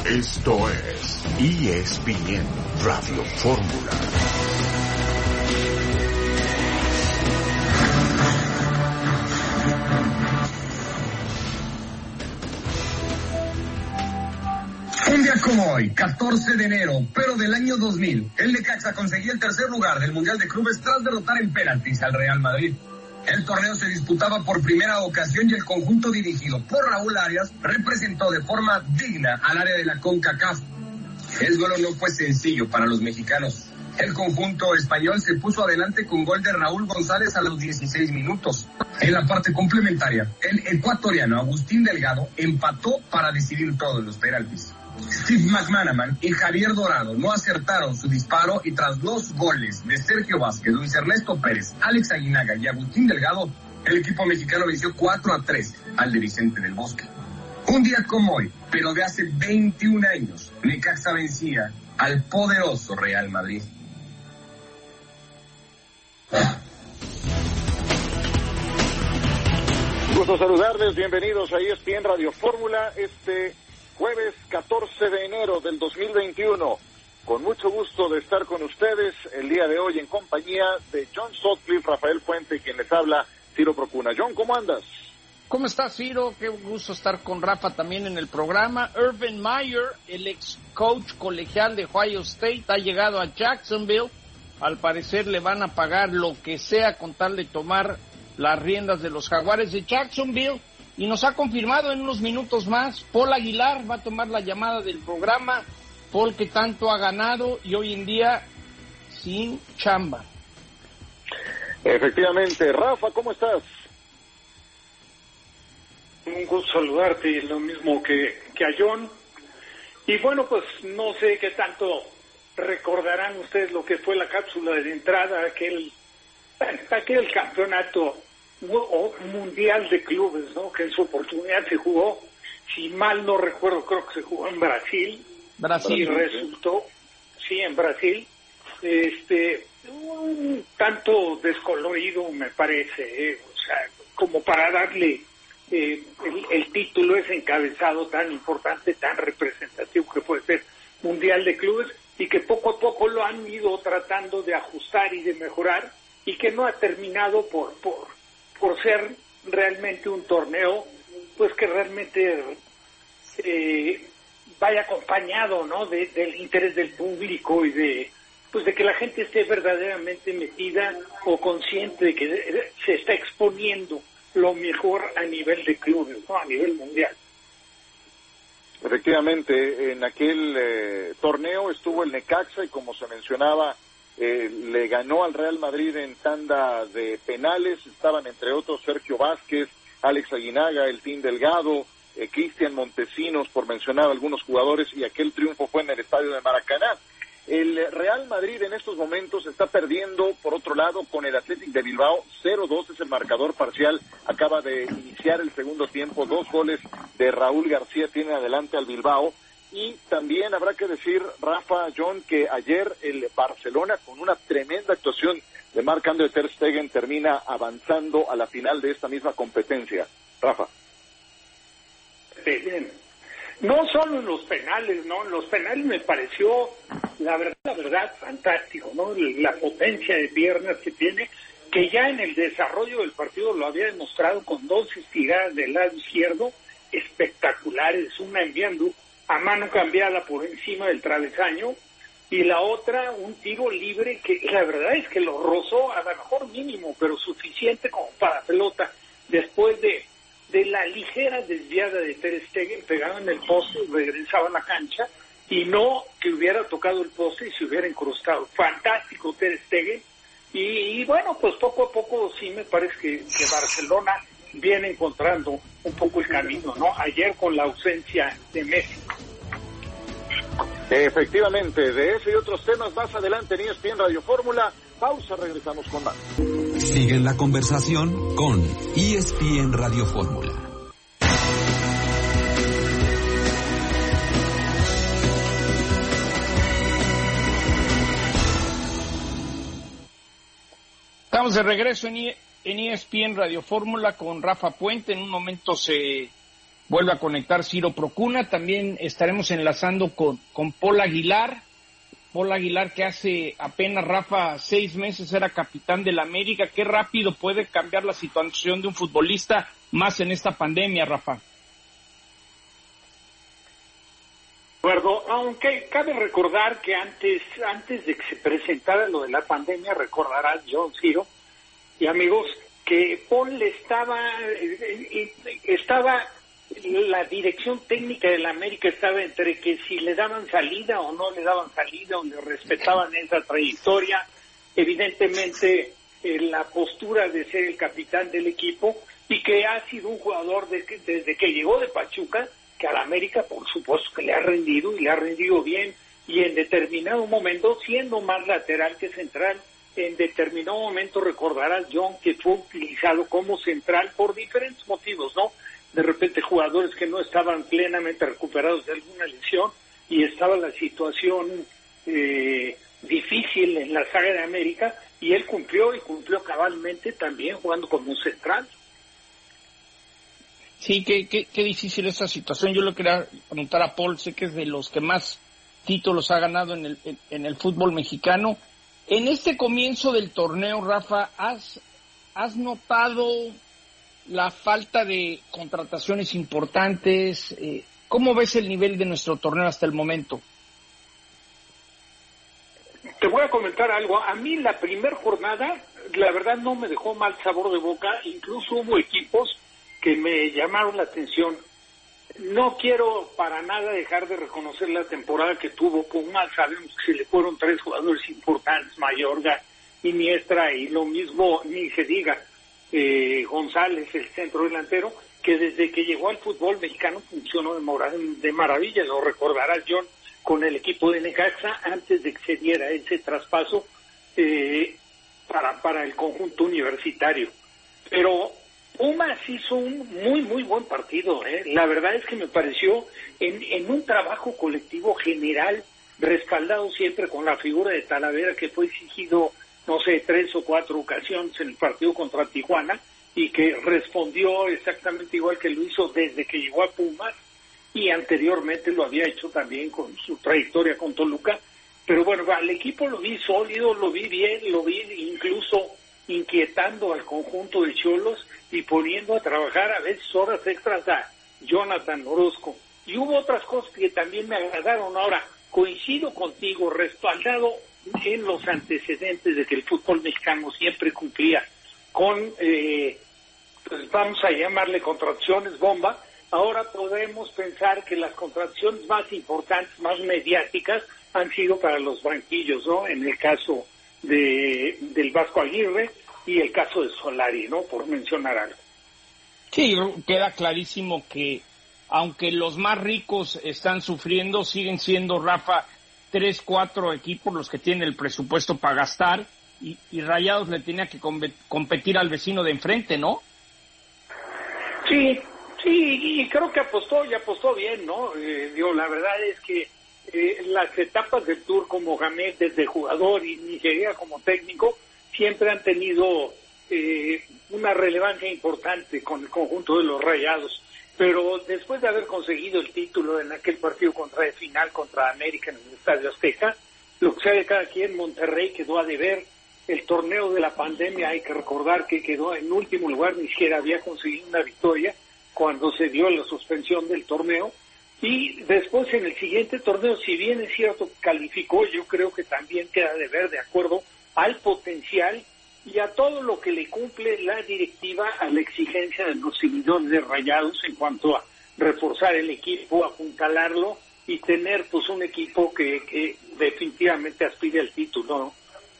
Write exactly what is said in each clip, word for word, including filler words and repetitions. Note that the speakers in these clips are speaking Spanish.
Esto es E S P N Radio Fórmula. Un día como hoy, catorce de enero, pero del año dos mil, el Necaxa conseguía el tercer lugar del Mundial de Clubes tras derrotar en penaltis al Real Madrid. El torneo se disputaba por primera ocasión y el conjunto dirigido por Raúl Arias representó de forma digna al área de la CONCACAF. El duelo no fue sencillo para los mexicanos. El conjunto español se puso adelante con gol de Raúl González a los dieciséis minutos. En la parte complementaria, el ecuatoriano Agustín Delgado empató para decidir todo en los penaltis. Steve McManaman y Javier Dorado no acertaron su disparo y tras los goles de Sergio Vázquez, Luis Ernesto Pérez, Alex Aguinaga y Agustín Delgado, el equipo mexicano venció cuatro a tres al de Vicente del Bosque. Un día como hoy, pero de hace veintiún años, Necaxa vencía al poderoso Real Madrid. Gusto saludarles, bienvenidos a E S P N Radio Fórmula, este jueves catorce de enero del dos mil veintiuno. Con mucho gusto de estar con ustedes el día de hoy en compañía de John Sutcliffe, Rafael Puente y quien les habla, Ciro Procuna. John, ¿cómo andas? ¿Cómo estás, Ciro? Qué gusto estar con Rafa también en el programa. Urban Meyer, el ex coach colegial de Ohio State, ha llegado a Jacksonville. Al parecer le van a pagar lo que sea con tal de tomar las riendas de los Jaguares de Jacksonville. Y nos ha confirmado en unos minutos más, Paul Aguilar va a tomar la llamada del programa. Paul, que tanto ha ganado y hoy en día sin chamba. Efectivamente. Rafa, ¿cómo estás? Un gusto saludarte, lo mismo que, que a John. Y bueno, pues no sé qué tanto recordarán ustedes lo que fue la cápsula de entrada, aquel, aquel campeonato mundial de clubes, ¿no? Que en su oportunidad se jugó, si mal no recuerdo, creo que se jugó en Brasil. Brasil. Y resultó, sí, en Brasil, este, un tanto descolorido, me parece, ¿eh? O sea, como para darle eh, el, el título, ese encabezado tan importante, tan representativo que puede ser Mundial de Clubes, y que poco a poco lo han ido tratando de ajustar y de mejorar, y que no ha terminado por por por ser realmente un torneo, pues que realmente eh, vaya acompañado, ¿no? De, del interés del público y de pues de que la gente esté verdaderamente metida o consciente de que se está exponiendo lo mejor a nivel de clubes, ¿no? A nivel mundial. Efectivamente, en aquel eh, torneo estuvo el Necaxa y como se mencionaba, eh, le ganó al Real Madrid en tanda de penales. Estaban entre otros Sergio Vázquez, Alex Aguinaga, el Team Delgado, eh, Cristian Montesinos, por mencionar algunos jugadores, y aquel triunfo fue en el estadio de Maracaná. El Real Madrid en estos momentos está perdiendo, por otro lado, con el Athletic de Bilbao. Cero dos es el marcador parcial. Acaba de iniciar el segundo tiempo. Dos goles de Raúl García tienen adelante al Bilbao. Y también habrá que decir, Rafa, John, que ayer el Barcelona, con una tremenda actuación de Marc-André ter Stegen, termina avanzando a la final de esta misma competencia. Rafa. Sí, bien. No solo en los penales, ¿no? En los penales me pareció, la verdad, la verdad, fantástico, ¿no? La potencia de piernas que tiene, que ya en el desarrollo del partido lo había demostrado con dos estiradas del lado izquierdo espectaculares, una enviando a mano cambiada por encima del travesaño y la otra un tiro libre que la verdad es que lo rozó a lo mejor mínimo, pero suficiente como para pelota, después de de la ligera desviada de ter Stegen, pegado en el poste y regresaba a la cancha, y no que hubiera tocado el poste y se hubiera incrustado. Fantástico ter Stegen, y, y bueno, pues poco a poco sí me parece que, que Barcelona viene encontrando un poco el camino, ¿no? Ayer con la ausencia de Messi. Efectivamente, de ese y otros temas más adelante en E S P N Radio Fórmula. Pausa, regresamos con más. Sigue la conversación con E S P N Radio Fórmula. Estamos de regreso en, e, en E S P N Radio Fórmula con Rafa Puente. En un momento se vuelve a conectar Ciro Procuna. También estaremos enlazando con, con Paul Aguilar. Paul Aguilar, que hace apenas, Rafa, seis meses era capitán del América. Qué rápido puede cambiar la situación de un futbolista, más en esta pandemia, Rafa. Bueno, aunque cabe recordar que antes antes de que se presentara lo de la pandemia, recordarás, John, Ciro y amigos, que Paul estaba, estaba, la dirección técnica de la América estaba entre que si le daban salida o no le daban salida, o le respetaban esa trayectoria, evidentemente eh, la postura de ser el capitán del equipo, y que ha sido un jugador de que, desde que llegó de Pachuca, que a la América por supuesto que le ha rendido, y le ha rendido bien, y en determinado momento, siendo más lateral que central, en determinado momento recordarás, John, que fue utilizado como central por diferentes motivos, ¿no? De repente jugadores que no estaban plenamente recuperados de alguna lesión, y estaba la situación eh, difícil en la saga de América, y él cumplió, y cumplió cabalmente también jugando como central. Sí, qué, qué, qué difícil esta situación. Yo le quería preguntar a Paul, sé que es de los que más títulos ha ganado en el, en, en el fútbol mexicano. En este comienzo del torneo, Rafa, ¿has, has notado la falta de contrataciones importantes? Eh, ¿Cómo ves el nivel de nuestro torneo hasta el momento? Te voy a comentar algo. A mí la primera jornada, la verdad, no me dejó mal sabor de boca. Incluso hubo equipos que me llamaron la atención. No quiero para nada dejar de reconocer la temporada que tuvo Pumas. Sabemos que se le fueron tres jugadores importantes, Mayorga, Iniestra, y lo mismo, ni se diga, eh, González, el centro delantero, que desde que llegó al fútbol mexicano funcionó de, mora- de maravilla. Lo recordarás, John, con el equipo de Necaxa, antes de que se diera ese traspaso eh, para, para el conjunto universitario. Pero Pumas hizo un muy, muy buen partido, ¿eh? La verdad es que me pareció en, en un trabajo colectivo general, respaldado siempre con la figura de Talavera, que fue exigido, no sé, tres o cuatro ocasiones en el partido contra Tijuana, y que respondió exactamente igual que lo hizo desde que llegó a Pumas, y anteriormente lo había hecho también con su trayectoria con Toluca. Pero bueno, al equipo lo vi sólido, lo vi bien, lo vi incluso inquietando al conjunto de Xolos y poniendo a trabajar a veces horas extras a Jonathan Orozco. Y hubo otras cosas que también me agradaron. Ahora, coincido contigo, respaldado en los antecedentes de que el fútbol mexicano siempre cumplía con, eh, pues vamos a llamarle contracciones bomba. Ahora podemos pensar que las contracciones más importantes, más mediáticas, han sido para los banquillos, ¿no? En el caso de del Vasco Aguirre y el caso de Solari, ¿no? Por mencionar algo. Sí, queda clarísimo que aunque los más ricos están sufriendo, siguen siendo, Rafa, tres, cuatro equipos los que tienen el presupuesto para gastar, y, y Rayados le tenía que competir al vecino de enfrente, ¿no? Sí, sí, y creo que apostó, y apostó bien, ¿no? Eh, digo, la verdad es que eh, las etapas del Tour como Mohamed desde jugador y Nigeria como técnico siempre han tenido eh, una relevancia importante con el conjunto de los Rayados, pero después de haber conseguido el título en aquel partido contra el final contra América en el Estadio Azteca, lo que sea de cada quien, Monterrey quedó a deber. El torneo de la pandemia, hay que recordar que quedó en último lugar, ni siquiera había conseguido una victoria cuando se dio la suspensión del torneo, y después en el siguiente torneo, si bien es cierto calificó, yo creo que también queda de ver de acuerdo al potencial y a todo lo que le cumple la directiva a la exigencia de los seguidores de Rayados en cuanto a reforzar el equipo, apuntalarlo y tener pues un equipo que, que definitivamente aspire al título, ¿no?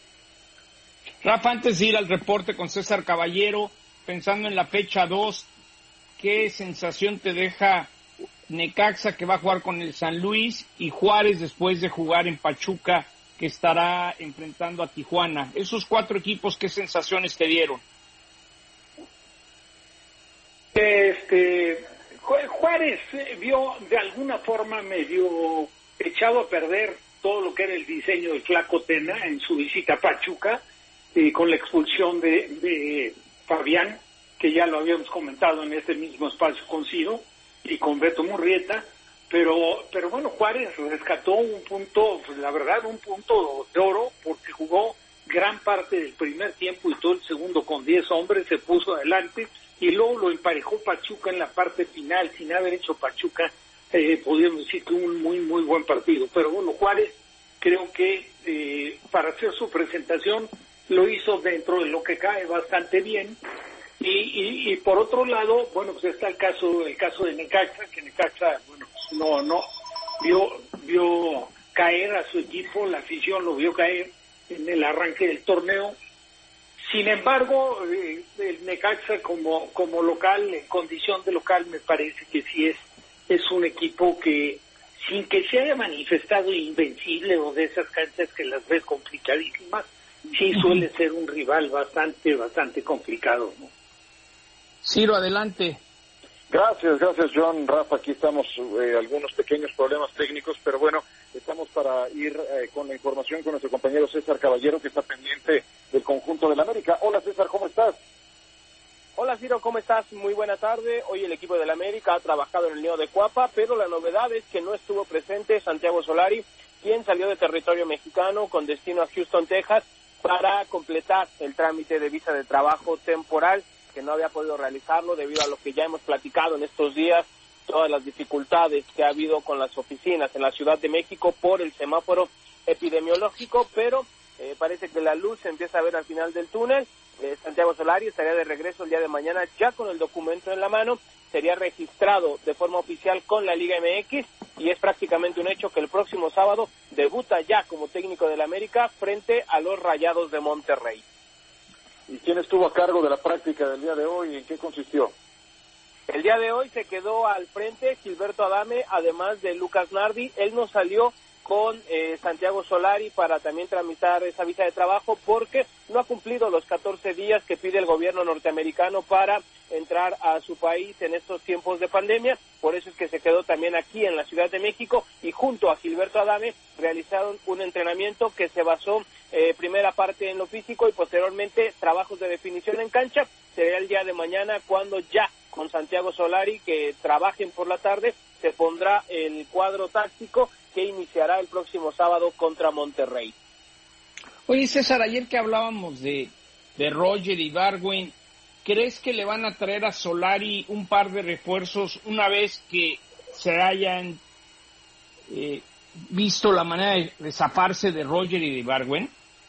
Rafa, antes de ir al reporte con César Caballero, pensando en la fecha dos, ¿qué sensación te deja Necaxa, que va a jugar con el San Luis, y Juárez después de jugar en Pachuca, que estará enfrentando a Tijuana? Esos cuatro equipos, ¿qué sensaciones te dieron? Este Juárez vio de alguna forma medio echado a perder todo lo que era el diseño del Flaco Tena en su visita a Pachuca, eh, con la expulsión de, de Fabián, que ya lo habíamos comentado en este mismo espacio con Ciro. y con Beto Murrieta, pero pero bueno, Juárez rescató un punto, pues, la verdad, un punto de oro, porque jugó gran parte del primer tiempo y todo el segundo con diez hombres, se puso adelante, y luego lo emparejó Pachuca en la parte final. Sin haber hecho Pachuca, eh, podríamos decir que un muy, muy buen partido. Pero bueno, Juárez creo que eh, para hacer su presentación lo hizo dentro de lo que cae bastante bien. Y, y, y por otro lado, bueno, pues está el caso el caso de Necaxa, que Necaxa, bueno, pues no, no, vio, vio caer a su equipo, la afición lo vio caer en el arranque del torneo. Sin embargo, eh, el Necaxa como como local, en condición de local, me parece que sí es es un equipo que, sin que se haya manifestado invencible o de esas canchas que las ves complicadísimas, sí suele ser un rival bastante, bastante complicado, ¿no? Ciro, adelante. Gracias, gracias John, Rafa, aquí estamos, eh, algunos pequeños problemas técnicos, pero bueno, estamos para ir eh, con la información con nuestro compañero César Caballero, que está pendiente del conjunto del América. Hola César, ¿cómo estás? Hola Ciro, ¿cómo estás? Muy buena tarde. Hoy el equipo del América ha trabajado en el nido de Cuapa, pero la novedad es que no estuvo presente Santiago Solari, quien salió de territorio mexicano con destino a Houston, Texas, para completar el trámite de visa de trabajo temporal, que no había podido realizarlo debido a lo que ya hemos platicado en estos días, todas las dificultades que ha habido con las oficinas en la Ciudad de México por el semáforo epidemiológico, pero eh, parece que la luz se empieza a ver al final del túnel. Eh, Santiago Solari estaría de regreso el día de mañana ya con el documento en la mano, sería registrado de forma oficial con la Liga M X y es prácticamente un hecho que el próximo sábado debuta ya como técnico del América frente a los Rayados de Monterrey. ¿Y quién estuvo a cargo de la práctica del día de hoy y en qué consistió? El día de hoy se quedó al frente Gilberto Adame, además de Lucas Nardi. Él no salió con eh, Santiago Solari para también tramitar esa visa de trabajo porque no ha cumplido los catorce días que pide el gobierno norteamericano para entrar a su país en estos tiempos de pandemia. Por eso es que se quedó también aquí en la Ciudad de México y junto a Gilberto Adame realizaron un entrenamiento que se basó eh, primera parte en lo físico y posteriormente trabajos de definición en cancha. Será el día de mañana cuando ya con Santiago Solari, que trabajen por la tarde, se pondrá el cuadro táctico que iniciará el próximo sábado contra Monterrey. Oye, César, ayer que hablábamos de, de Roger y Ibargüen, ¿crees que le van a traer a Solari un par de refuerzos una vez que se hayan eh, visto la manera de, de zafarse de Roger y de Ibargüen?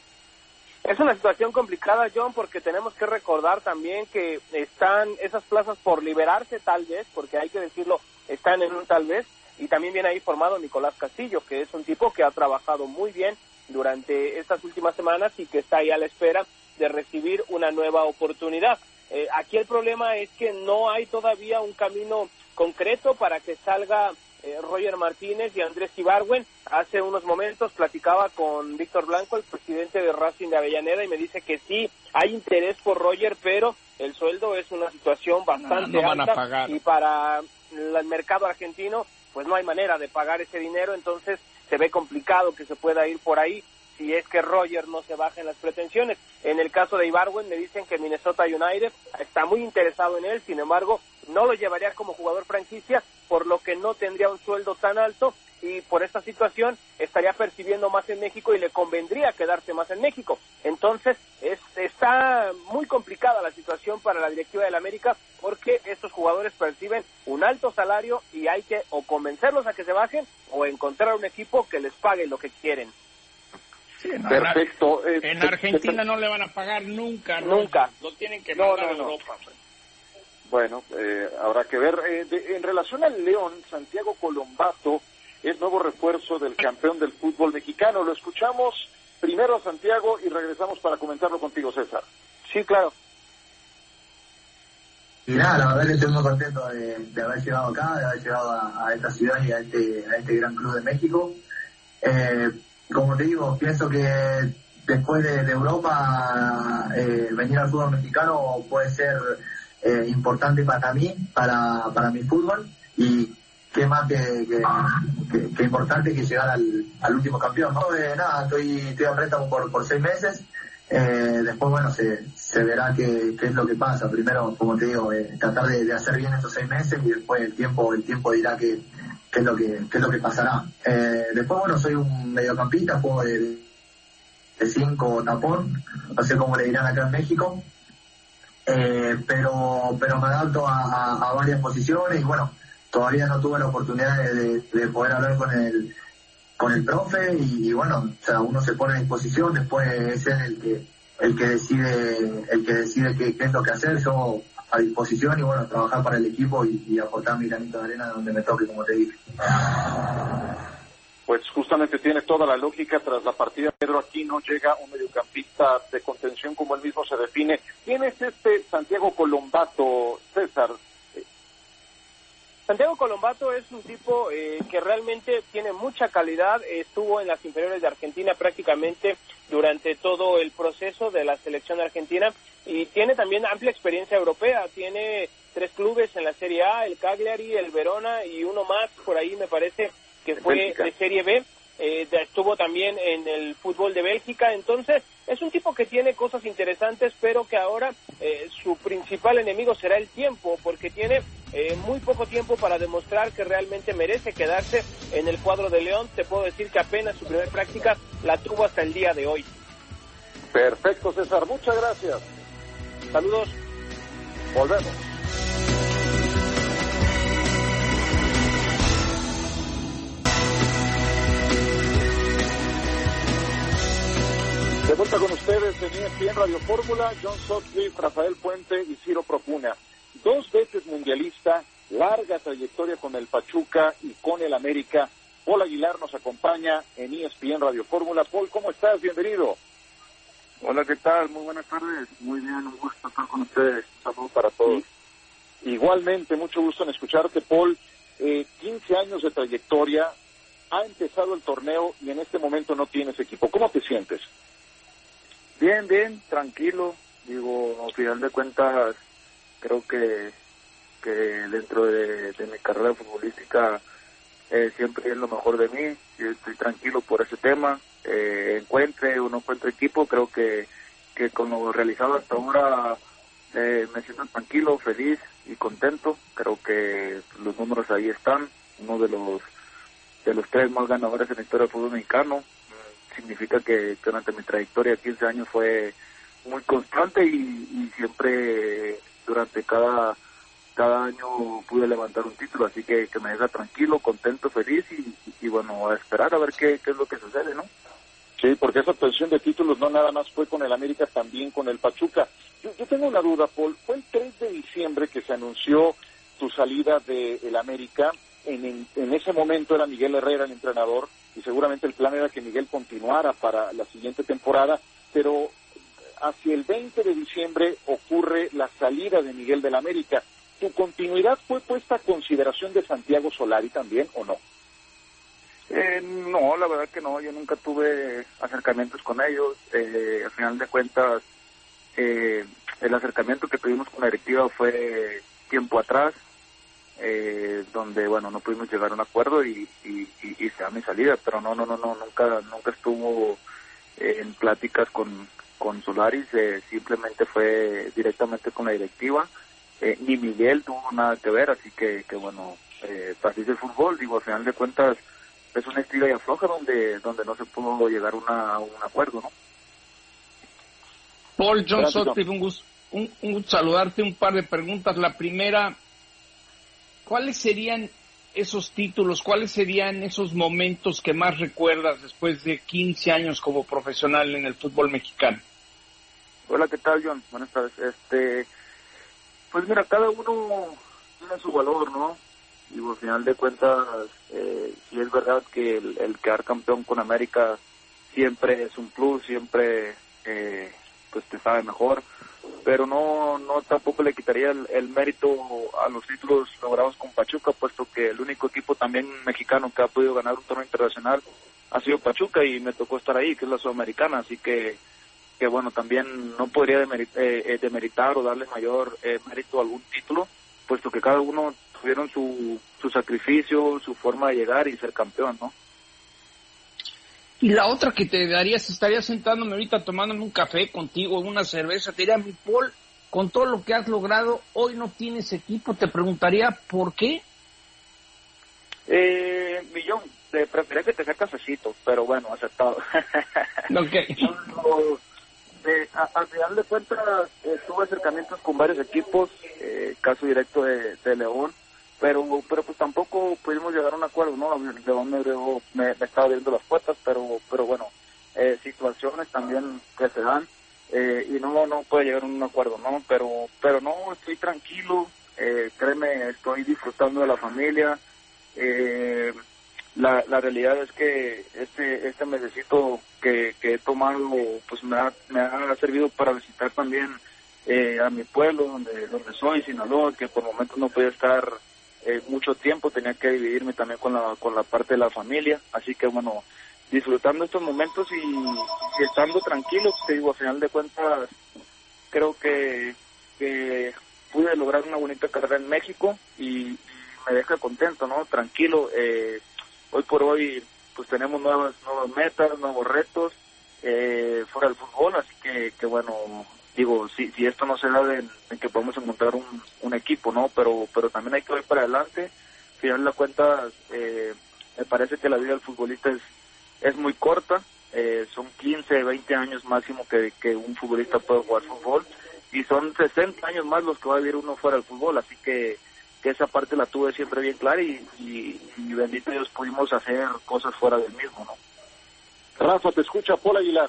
Es una situación complicada, John, porque tenemos que recordar también que están esas plazas por liberarse, tal vez, porque hay que decirlo, están en un tal vez, y también viene ahí formado Nicolás Castillo, que es un tipo que ha trabajado muy bien durante estas últimas semanas y que está ahí a la espera de recibir una nueva oportunidad. Eh, aquí el problema es que no hay todavía un camino concreto para que salga eh, Roger Martínez y Andrés Ibargüen. Hace unos momentos platicaba con Víctor Blanco, el presidente de Racing de Avellaneda, y me dice que sí, hay interés por Roger, pero el sueldo es una situación bastante no, no van alta a pagar. Y para el mercado argentino pues no hay manera de pagar ese dinero, entonces se ve complicado que se pueda ir por ahí si es que Roger no se baja en las pretensiones. En el caso de Ibargüen me dicen que Minnesota United está muy interesado en él, sin embargo no lo llevaría como jugador franquicia, por lo que no tendría un sueldo tan alto y por esta situación estaría percibiendo más en México y le convendría quedarse más en México. Entonces es, está muy complicada la situación para la directiva del América porque estos jugadores perciben un alto salario y hay que o convencerlos a que se bajen o encontrar un equipo que les pague lo que quieren. Sí, no, Perfecto. En, en Argentina no le van a pagar nunca. Nunca. Lo tienen que No, mandar no, a no. Europa. Pues. Bueno, eh, habrá que ver. Eh, de, en relación al León, Santiago Colombato es nuevo refuerzo del campeón del fútbol mexicano. Lo escuchamos primero a Santiago y regresamos para comentarlo contigo, César. Sí, claro. Y nada, la verdad que estoy muy contento de, de haber llegado acá, de haber llegado a, a esta ciudad y a este, a este gran club de México. Eh, como te digo, pienso que después de, de Europa, eh, venir al fútbol mexicano puede ser eh, importante para mí, para, para mi fútbol, y qué más que, que, que, que importante que llegar al, al último campeón, ¿no? Eh, nada, estoy, estoy a préstamo por, por seis meses, Eh, después, bueno, se, se verá qué, qué es lo que pasa. Primero, como te digo, eh, tratar de, de hacer bien estos seis meses y después el tiempo el tiempo dirá qué, qué, es, lo que, qué es lo que pasará. Eh, después, bueno, soy un mediocampista, juego de, de cinco tapón, no sé cómo le dirán acá en México, eh, pero pero me adapto a, a, a varias posiciones y bueno, todavía no tuve la oportunidad de, de, de poder hablar con el con el profe y, y bueno, o sea, uno se pone a disposición, después es él el que el que decide el que decide qué, qué es lo que hacer. Yo a disposición y bueno, trabajar para el equipo y, y aportar mi granito de arena donde me toque, como te dije. Pues justamente tiene toda la lógica. Tras la partida, Pedro Aquino, llega un mediocampista de contención como él mismo se define. ¿Quién es este Santiago Colombato, César? Santiago Colombato es un tipo eh, que realmente tiene mucha calidad, estuvo en las inferiores de Argentina prácticamente durante todo el proceso de la selección argentina y tiene también amplia experiencia europea, tiene tres clubes en la Serie A, el Cagliari, el Verona y uno más por ahí me parece que fue de Serie B, eh, estuvo también en el fútbol de Bélgica, entonces es un tipo que tiene cosas interesantes, pero que ahora eh, su principal enemigo será el tiempo, porque tiene eh, muy poco tiempo para demostrar que realmente merece quedarse en el cuadro de León. Te puedo decir que apenas su primer práctica la tuvo hasta el día de hoy. Perfecto, César, muchas gracias. Saludos. Volvemos. De vuelta con ustedes en E S P N Radio Fórmula, John Sutcliffe, Rafael Puente y Ciro Procuna. Dos veces mundialista, larga trayectoria con el Pachuca y con el América. Paul Aguilar nos acompaña en E S P N Radio Fórmula. Paul, ¿cómo estás? Bienvenido. Hola, ¿qué tal? Muy buenas tardes. Muy bien, un gusto estar con ustedes. Saludos para todos. Y, igualmente, mucho gusto en escucharte, Paul. Eh, quince años de trayectoria, ha empezado el torneo y en este momento no tienes equipo. ¿Cómo te sientes? Bien, bien, tranquilo. Digo, al final de cuentas, creo que que dentro de, de mi carrera futbolística eh, siempre es lo mejor de mí. Yo estoy tranquilo por ese tema. Eh, encuentre o no encuentre equipo, creo que, que con lo realizado hasta ahora eh, me siento tranquilo, feliz y contento. Creo que los números ahí están. Uno de los de los tres más ganadores en la historia del fútbol mexicano. Significa que, que durante mi trayectoria de quince años fue muy constante y, y siempre durante cada cada año pude levantar un título, así que, que me deja tranquilo, contento, feliz y, y, y bueno, a esperar a ver qué, qué es lo que sucede, ¿no? Sí, porque esa obtención de títulos no nada más fue con el América, también con el Pachuca. Yo, yo tengo una duda, Paul. Fue el tres de diciembre que se anunció tu salida del América. En, en, en ese momento era Miguel Herrera el entrenador y seguramente el plan era que Miguel continuara para la siguiente temporada, pero hacia el veinte de diciembre ocurre la salida de Miguel del América. ¿Tu continuidad fue puesta a consideración de Santiago Solari también o no? Eh, no, la verdad que no, yo nunca tuve acercamientos con ellos. Eh, al final de cuentas, eh, el acercamiento que tuvimos con la directiva fue tiempo atrás, eh, donde, bueno, no pudimos llegar a un acuerdo y, y, y, y se da mi salida, pero no, no, no, no, nunca, nunca estuvo eh, en pláticas con, con Solari, eh, simplemente fue directamente con la directiva. Eh, ni Miguel tuvo nada que ver, así que, que bueno, eh, así es el fútbol, digo, al final de cuentas es una estira y afloja donde donde no se pudo llegar una, a un acuerdo, ¿no? Paul, John Sutcliffe, un gusto, un, un gusto saludarte, un par de preguntas. La primera, ¿cuáles serían esos títulos, cuáles serían esos momentos que más recuerdas después de quince años como profesional en el fútbol mexicano? Hola, ¿qué tal, John? Buenas tardes. Este... Pues mira, cada uno tiene su valor, ¿no? Y al final de cuentas, eh, sí es verdad que el, el quedar campeón con América siempre es un plus, siempre eh, pues te sabe mejor, pero no no tampoco le quitaría el, el mérito a los títulos logrados con Pachuca, puesto que el único equipo también mexicano que ha podido ganar un torneo internacional ha sido Pachuca y me tocó estar ahí, que es la Sudamericana, así que que bueno, también no podría demeritar, eh, demeritar o darle mayor eh, mérito a algún título, puesto que cada uno tuvieron su, su sacrificio, su forma de llegar y ser campeón, ¿no? Y la otra que te darías, estaría sentándome ahorita tomándome un café contigo, una cerveza, te diría, mi Paul, con todo lo que has logrado, hoy no tienes equipo, te preguntaría, ¿por qué? Eh, millón, te preferiría que te sea cafecito, pero bueno, aceptado. Okay. No, eh, a, al final de cuentas, eh, tuve acercamientos con varios equipos, eh, caso directo de, de León, pero pero pues tampoco pudimos llegar a un acuerdo, ¿no? León me, me, me estaba abriendo las puertas, pero pero bueno, eh, situaciones también que se dan, eh, y no no puede llegar a un acuerdo, ¿no? Pero pero no, estoy tranquilo, eh, créeme, estoy disfrutando de la familia. Eh, la, la realidad es que este este mesecito que, que he tomado pues me ha, me ha servido para visitar también eh, a mi pueblo donde donde soy, Sinaloa, que por momentos no podía estar eh, mucho tiempo, tenía que dividirme también con la con la parte de la familia, así que bueno, disfrutando estos momentos y, y estando tranquilo, te digo, a final de cuentas creo que, que pude lograr una bonita carrera en México y me deja contento, ¿no? Tranquilo. Eh, hoy por hoy, pues tenemos nuevas nuevas metas, nuevos retos eh, fuera del fútbol, así que, que bueno, digo, si si esto no se da de, de que podemos encontrar un, un equipo, ¿no? Pero pero también hay que ver para adelante. Al final de cuentas, eh, me parece que la vida del futbolista es es muy corta, eh, son quince, veinte años máximo que, que un futbolista puede jugar fútbol, y son sesenta años más los que va a vivir uno fuera del fútbol, así que que esa parte la tuve siempre bien clara y, y, y bendito Dios pudimos hacer cosas fuera del mismo, ¿no? Rafa, te escucha Paul Aguilar.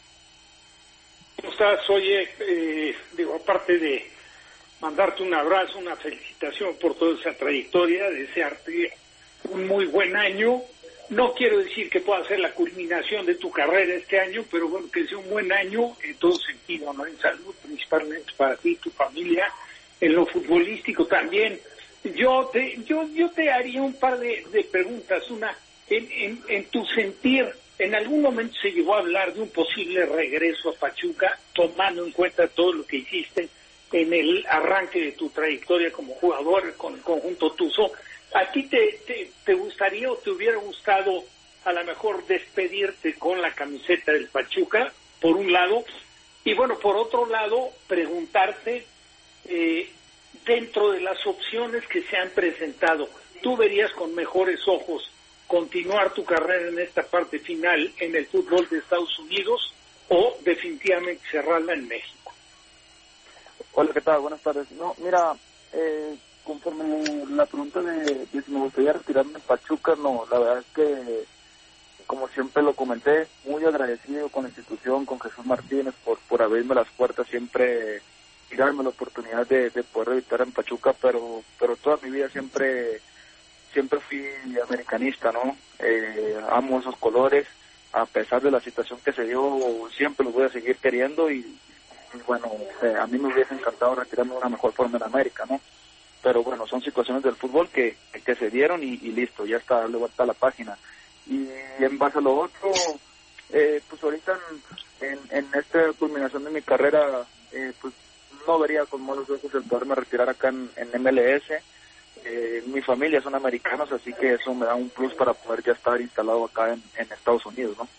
¿Cómo estás? Oye, eh, digo, aparte de mandarte un abrazo, una felicitación por toda esa trayectoria, desearte un muy buen año. No quiero decir que pueda ser la culminación de tu carrera este año, pero bueno, que sea un buen año en todo sentido, ¿no? En salud, principalmente para ti y tu familia, en lo futbolístico también. Yo te yo yo te haría un par de, de preguntas. Una, en, en, en tu sentir, ¿en algún momento se llegó a hablar de un posible regreso a Pachuca, tomando en cuenta todo lo que hiciste en el arranque de tu trayectoria como jugador con el conjunto Tuzo? ¿A ti te, te, te gustaría o te hubiera gustado a lo mejor despedirte con la camiseta del Pachuca, por un lado? Y bueno, por otro lado, preguntarte, eh, dentro de las opciones que se han presentado, ¿tú verías con mejores ojos continuar tu carrera en esta parte final en el fútbol de Estados Unidos o definitivamente cerrarla en México? Hola, ¿qué tal? Buenas tardes. No, mira, eh, conforme la pregunta de, de si me gustaría retirarme en Pachuca, no, la verdad es que, como siempre lo comenté, muy agradecido con la institución, con Jesús Martínez, por, por abrirme las puertas siempre y darme la oportunidad de, de poder visitar en Pachuca, pero pero toda mi vida siempre siempre fui americanista, ¿no? Eh, amo esos colores, a pesar de la situación que se dio, siempre los voy a seguir queriendo y, y bueno, eh, a mí me hubiese encantado retirarme de una mejor forma en América, ¿no? Pero bueno, son situaciones del fútbol que, que se dieron y, y listo, ya está, darle vuelta a la página. Y en base a lo otro, eh, pues ahorita en, en, en esta culminación de mi carrera, eh, pues no vería con malos ojos el poderme retirar acá en, en M L S. Eh, mi familia son americanos, así que eso me da un plus para poder ya estar instalado acá en, en Estados Unidos, ¿no?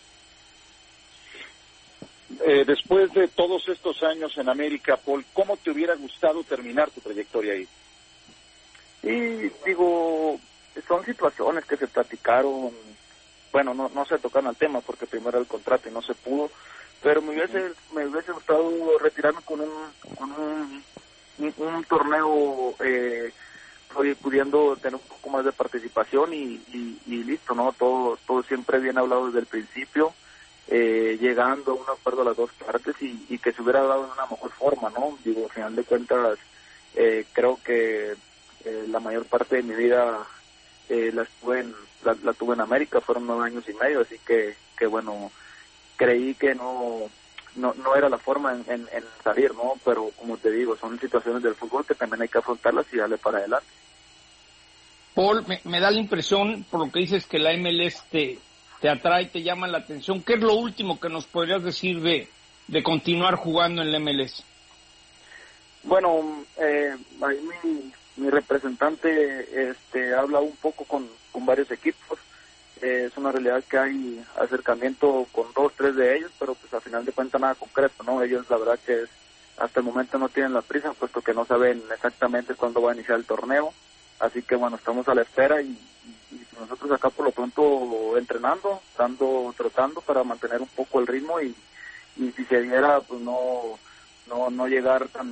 Eh, después de todos estos años en América, Paul, ¿cómo te hubiera gustado terminar tu trayectoria ahí? Y digo, son situaciones que se platicaron, bueno, no no se tocaron al tema porque primero el contrato y no se pudo, pero me hubiese me hubiese gustado retirarme con un con un, un, un torneo eh, pudiendo tener un poco más de participación y, y, y listo, ¿no? Todo todo siempre bien hablado desde el principio, eh, llegando a un acuerdo a las dos partes y, y que se hubiera dado de una mejor forma, ¿no? Digo, al final de cuentas, eh, creo que eh, la mayor parte de mi vida eh, la, estuve en, la, la tuve en América, fueron nueve años y medio, así que, que bueno, creí que no no no era la forma en, en, en salir, ¿no? Pero como te digo, son situaciones del fútbol que también hay que afrontarlas y darle para adelante. Paul, me, me da la impresión, por lo que dices, que la M L S te, te atrae, te llama la atención. ¿Qué es lo último que nos podrías decir de, de continuar jugando en la M L S? Bueno, eh, ahí mi, mi representante este, habla un poco con, con varios equipos. eh, es una realidad que hay acercamiento con dos, tres de ellos, pero pues al final de cuentas nada concreto, ¿no? Ellos la verdad que es, hasta el momento no tienen la prisa, puesto que no saben exactamente cuándo va a iniciar el torneo, así que bueno, estamos a la espera y, y, y nosotros acá por lo pronto entrenando, dando, trotando para mantener un poco el ritmo y, y si se diera, pues no, no, no llegar tan,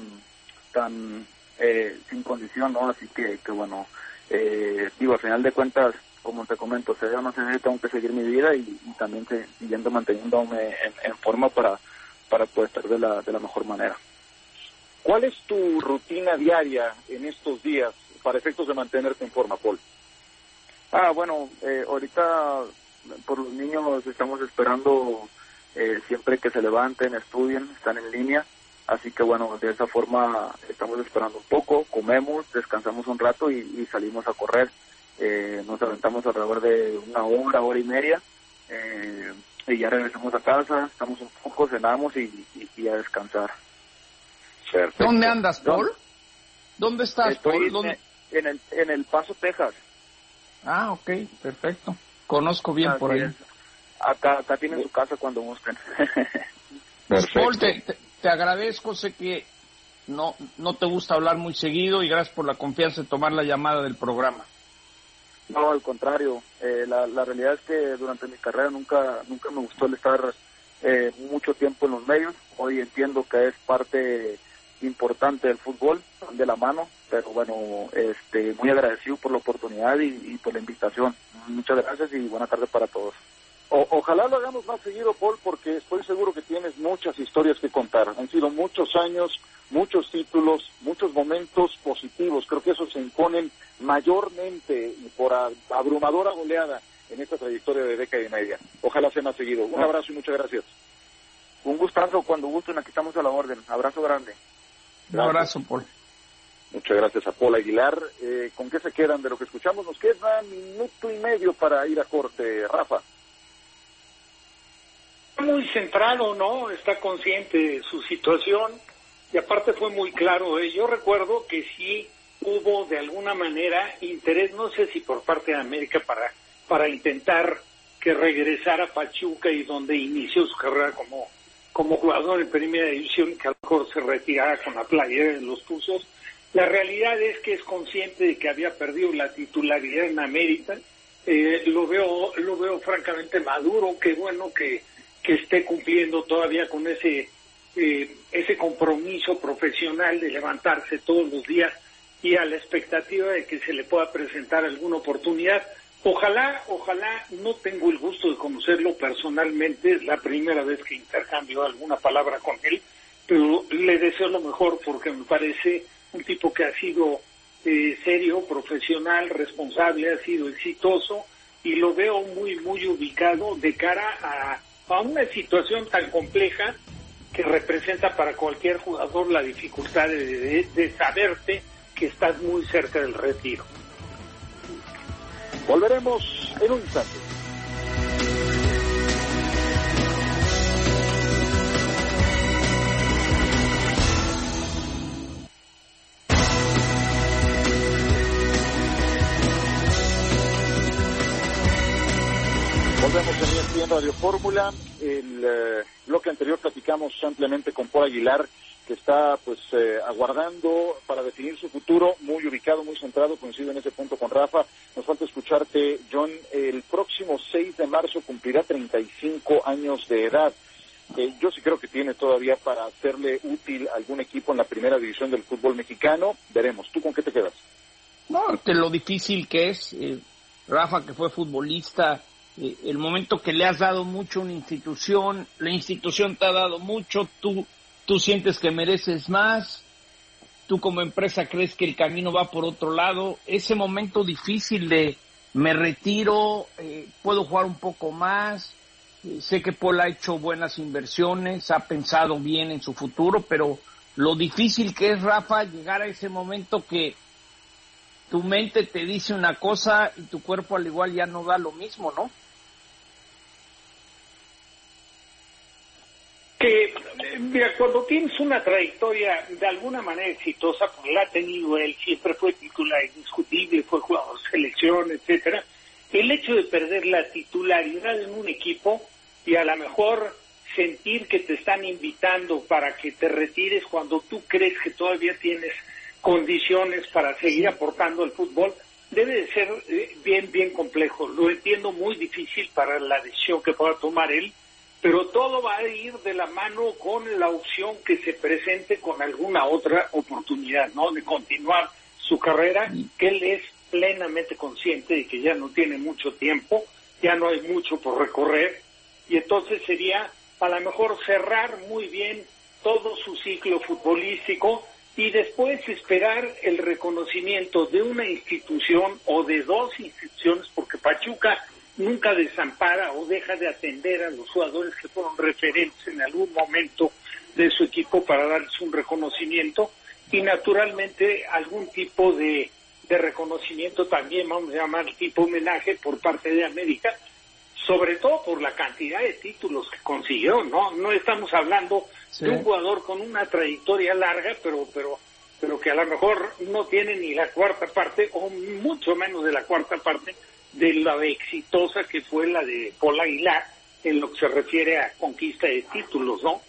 tan eh, sin condición, ¿no? Así que, que bueno, eh, digo, al final de cuentas, como te comento, se debe o no se debe, tengo que seguir mi vida y, y también se, siguiendo manteniéndome en, en forma para, para poder estar de la, de la mejor manera. ¿Cuál es tu rutina diaria en estos días para efectos de mantenerte en forma, Paul? Ah, bueno, eh, ahorita por los niños estamos esperando eh, siempre que se levanten, estudien, están en línea, así que bueno, de esa forma estamos esperando un poco, comemos, descansamos un rato y, y salimos a correr. Eh, nos aventamos alrededor de una hora, hora y media, eh, y ya regresamos a casa, estamos un poco, cenamos y, y, y a descansar. Perfecto. ¿Dónde andas, Paul? ¿Dónde estás, Estoy Paul? en, ¿Dónde? en el en El Paso, Texas. Ah, ok, perfecto. Conozco bien Así por ahí. es. Acá, acá tienen su casa cuando gusten. Pues, Paul, te, te, te agradezco, sé que no, no te gusta hablar muy seguido y gracias por la confianza de tomar la llamada del programa. No, al contrario, eh, la, la realidad es que durante mi carrera nunca nunca me gustó el estar eh, mucho tiempo en los medios. Hoy entiendo que es parte importante del fútbol, de la mano, pero bueno, este, muy agradecido por la oportunidad y, y por la invitación. Muchas gracias y buena tarde para todos. O, ojalá lo hagamos más seguido, Paul, porque estoy seguro que tienes muchas historias que contar. Han sido muchos años, muchos títulos, muchos momentos positivos. Creo que esos se imponen mayormente y por a, abrumadora goleada en esta trayectoria de década y media. Ojalá sea más seguido. Un abrazo y muchas gracias. Un gustazo, cuando gusten, aquí estamos a la orden. Abrazo grande. Un abrazo, Paul. Muchas gracias a Paul Aguilar. Eh, ¿Con qué se quedan de lo que escuchamos? Nos queda minuto y medio para ir a corte. Rafa. Muy centrado, ¿no? Está consciente de su situación y aparte fue muy claro. ¿eh? Yo recuerdo que sí hubo de alguna manera interés, no sé si por parte de América para, para intentar que regresara a Pachuca y donde inició su carrera como, como jugador en primera división, que a lo mejor se retirara con la playera de los Tuzos. La realidad es que es consciente de que había perdido la titularidad en América. Eh, lo veo, lo veo francamente maduro. Qué bueno que que esté cumpliendo todavía con ese eh, ese compromiso profesional de levantarse todos los días y a la expectativa de que se le pueda presentar alguna oportunidad. Ojalá, ojalá, no tengo el gusto de conocerlo personalmente, es la primera vez que intercambio alguna palabra con él, pero le deseo lo mejor porque me parece un tipo que ha sido eh, serio, profesional, responsable, ha sido exitoso y lo veo muy, muy ubicado de cara a a una situación tan compleja que representa para cualquier jugador la dificultad de, de, de saberte que estás muy cerca del retiro. Volveremos en un instante. Volvemos en E S P N Radio Fórmula. El eh, bloque anterior platicamos ampliamente con Paul Aguilar, que está pues eh, aguardando para definir su futuro, muy ubicado, muy centrado, coincido en ese punto con Rafa. Nos falta escucharte, John. El próximo seis de marzo cumplirá treinta y cinco años de edad. Eh, yo sí creo que tiene todavía para hacerle útil a algún equipo en la primera división del fútbol mexicano. Veremos. ¿Tú con qué te quedas? No, ante lo difícil que es, eh, Rafa, que fue futbolista, eh, el momento que le has dado mucho a una institución, la institución te ha dado mucho, tú, tú sientes que mereces más, tú como empresa crees que el camino va por otro lado, ese momento difícil de me retiro, eh, puedo jugar un poco más, eh, sé que Paul ha hecho buenas inversiones, ha pensado bien en su futuro, pero lo difícil que es, Rafa, llegar a ese momento que tu mente te dice una cosa y tu cuerpo al igual ya no da lo mismo, ¿no? Que, mira, cuando tienes una trayectoria de alguna manera exitosa, porque la ha tenido él, siempre fue titular indiscutible, fue jugador de selección, etcétera, el hecho de perder la titularidad en un equipo y a lo mejor sentir que te están invitando para que te retires cuando tú crees que todavía tienes condiciones para seguir aportando al fútbol, debe de ser bien, bien complejo. Lo entiendo, muy difícil para la decisión que pueda tomar él, pero todo va a ir de la mano con la opción que se presente con alguna otra oportunidad, ¿no? De continuar su carrera, que él es plenamente consciente de que ya no tiene mucho tiempo, ya no hay mucho por recorrer, y entonces sería a lo mejor cerrar muy bien todo su ciclo futbolístico y después esperar el reconocimiento de una institución o de dos instituciones, porque Pachuca nunca desampara o deja de atender a los jugadores que fueron referentes en algún momento de su equipo para darles un reconocimiento y naturalmente algún tipo de, de reconocimiento también, vamos a llamar tipo homenaje por parte de América, sobre todo por la cantidad de títulos que consiguió, ¿no? No estamos hablando sí. de un jugador con una trayectoria larga, pero pero pero que a lo mejor no tiene ni la cuarta parte, o mucho menos de la cuarta parte, de la exitosa que fue la de Paul Aguilar, en lo que se refiere a conquista de títulos, ¿no?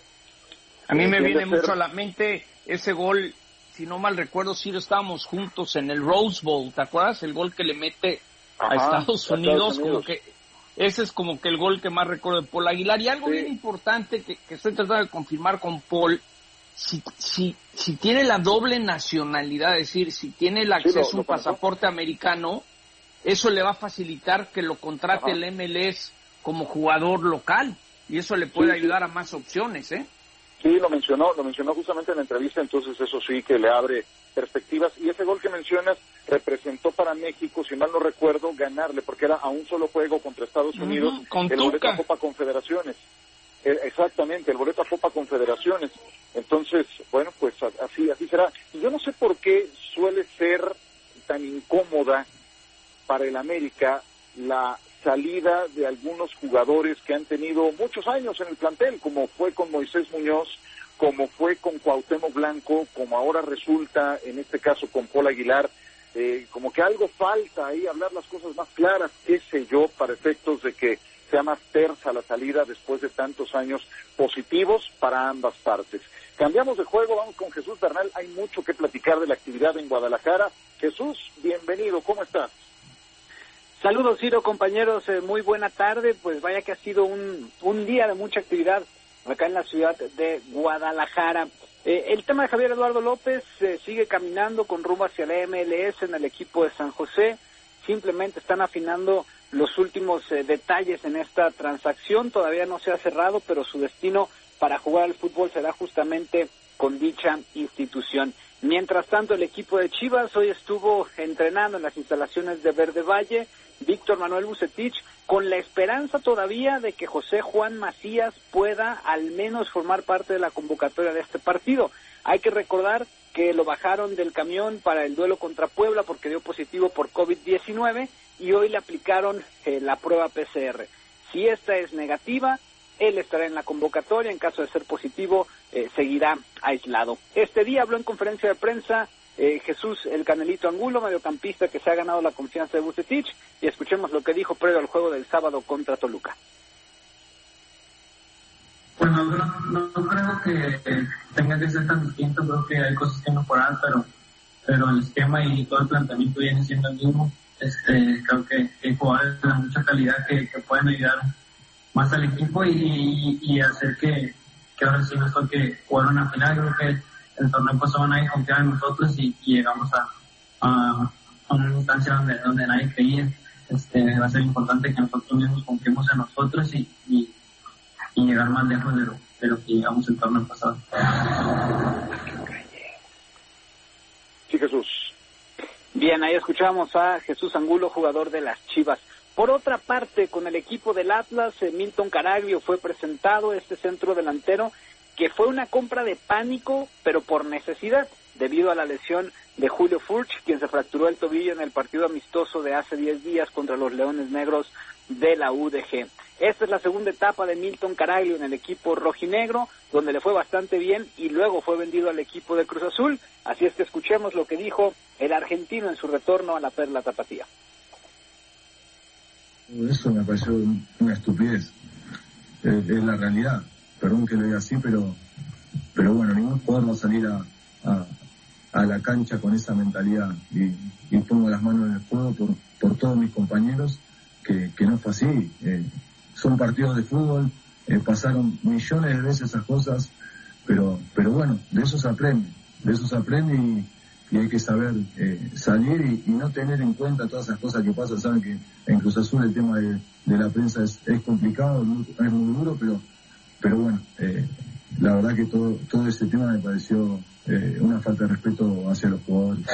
A mí me viene mucho a la mente ese gol, si no mal recuerdo, sí estábamos juntos en el Rose Bowl, ¿te acuerdas? El gol que le mete Ajá, a Estados Unidos, Estados Unidos, como que ese es como que el gol que más recuerdo de Paul Aguilar. Y algo sí. bien importante que, que estoy tratando de confirmar con Paul, si, si, si tiene la doble nacionalidad, es decir, si tiene el acceso sí, lo, a un pasaporte americano, eso le va a facilitar que lo contrate Ajá. el M L S como jugador local, y eso le puede sí, ayudar sí. a más opciones, ¿eh? Sí, lo mencionó, lo mencionó justamente en la entrevista, entonces eso sí que le abre perspectivas. Y ese gol que mencionas representó para México, si mal no recuerdo, ganarle, porque era a un solo juego contra Estados Unidos, uh-huh, con el Tuca. boleto a Copa Confederaciones. Eh, exactamente, el boleto a Copa Confederaciones. Entonces, bueno, pues así, así será. Y yo no sé por qué suele ser tan incómoda para el América la salida de algunos jugadores que han tenido muchos años en el plantel, como fue con Moisés Muñoz, como fue con Cuauhtémoc Blanco, como ahora resulta en este caso con Paul Aguilar, eh, como que algo falta ahí, hablar las cosas más claras, qué sé yo, para efectos de que sea más tersa la salida después de tantos años positivos para ambas partes. Cambiamos de juego, vamos con Jesús Bernal, hay mucho que platicar de la actividad en Guadalajara. Jesús, bienvenido, ¿cómo estás? Saludos, Ciro, compañeros, eh, muy buena tarde. Pues vaya que ha sido un, un día de mucha actividad acá en la ciudad de Guadalajara. Eh, el tema de Javier Eduardo López eh, sigue caminando con rumbo hacia la M L S en el equipo de San José. Simplemente están afinando los últimos eh, detalles en esta transacción. Todavía no se ha cerrado, pero su destino para jugar al fútbol será justamente con dicha institución. Mientras tanto, el equipo de Chivas hoy estuvo entrenando en las instalaciones de Verde Valle, Víctor Manuel Vucetich, con la esperanza todavía de que José Juan Macías pueda al menos formar parte de la convocatoria de este partido. Hay que recordar que lo bajaron del camión para el duelo contra Puebla porque dio positivo por COVID diecinueve y hoy le aplicaron eh, la prueba P C R. Si esta es negativa, él estará en la convocatoria, en caso de ser positivo, eh, seguirá aislado. Este día habló en conferencia de prensa eh, Jesús el Canelito Angulo, mediocampista que se ha ganado la confianza de Vucetich, y escuchemos lo que dijo previo al juego del sábado contra Toluca. Pues no, no, no creo que tenga que ser tan distinto, creo que hay cosas que mejorar, pero, pero el esquema y todo el planteamiento viene siendo el mismo. Este, creo que hay jugadores de mucha calidad que, que pueden ayudar más al equipo y, y, y hacer que, que ahora sí nos toque jugar una final. Creo que el torneo pasado nadie confiaba en nosotros y, y llegamos a, a, a una instancia donde, donde nadie creía. Este, va a ser importante que nosotros mismos confiemos en nosotros y, y, y llegar más lejos de lo, de lo que llegamos el torneo pasado. Sí, Jesús. Bien, ahí escuchamos a Jesús Angulo, jugador de las Chivas. Por otra parte, con el equipo del Atlas, eh, Milton Caraglio fue presentado, este centro delantero, que fue una compra de pánico, pero por necesidad, debido a la lesión de Julio Furch, quien se fracturó el tobillo en el partido amistoso de hace diez días contra los Leones Negros de la U D G. Esta es la segunda etapa de Milton Caraglio en el equipo rojinegro, donde le fue bastante bien y luego fue vendido al equipo de Cruz Azul. Así es que escuchemos lo que dijo el argentino en su retorno a la Perla Tapatía. Eso me pareció una estupidez. Es, es la realidad. Perdón que lo diga así, pero pero bueno, ningún jugador va a salir a, a, a la cancha con esa mentalidad. Y, y pongo las manos en el fuego por, por todos mis compañeros, que, que no fue así. Eh, son partidos de fútbol, eh, pasaron millones de veces esas cosas, pero pero bueno, de eso se aprende. De eso se aprende y, y hay que saber eh, salir y, y no tener en cuenta todas esas cosas que pasan. Saben que en Cruz Azul el tema de, de la prensa es, es complicado, es muy, es muy duro, pero pero bueno, eh, la verdad que todo todo ese tema me pareció eh, una falta de respeto hacia los jugadores.